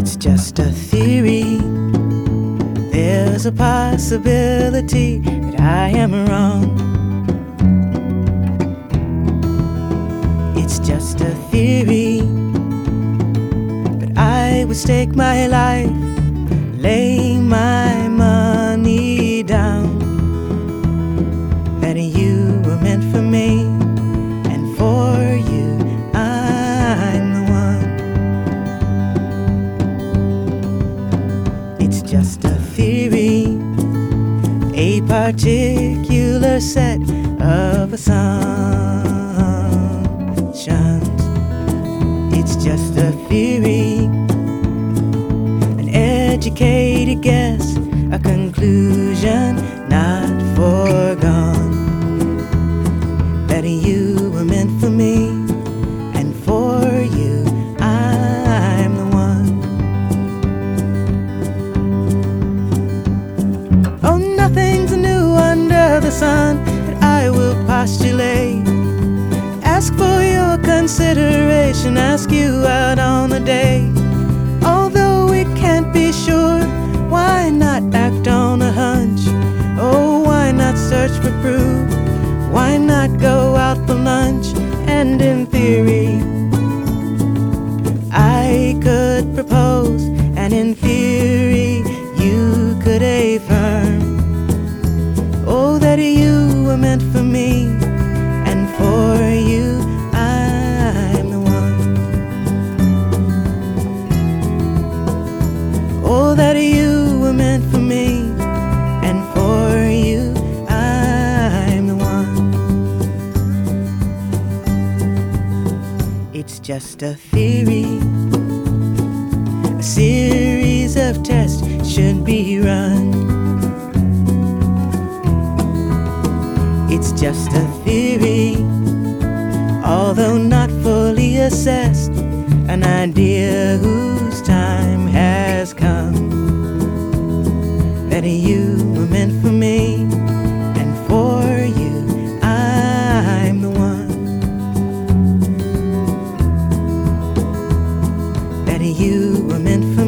It's just a theory. There's a possibility that I am wrong. It's just a theory, but I would stake my life, lay my money down, that you were meant for me, and for you I'm the one. It's just a theory, a particular set of assumptions. It's just a theory, an educated guess, a conclusion not foregone, that you were meant for me, and for you I'm the one. Oh, nothing's new under the sun that I will postulate. Ask for your consideration, ask you out on a date. Although we can't be sure, why not act on a hunch? Oh, why not search for proof? Why not go out for lunch? And in theory, I could propose, and in theory, you could affirm, oh, that you were meant for me, and for you I'm the one. Oh, that you were meant for me, and for you I'm the one. It's just a theory, a series of tests should be run. It's just a theory, although not fully assessed, an idea whose time has come, that you were meant for me, and for you I'm the one. That you were meant for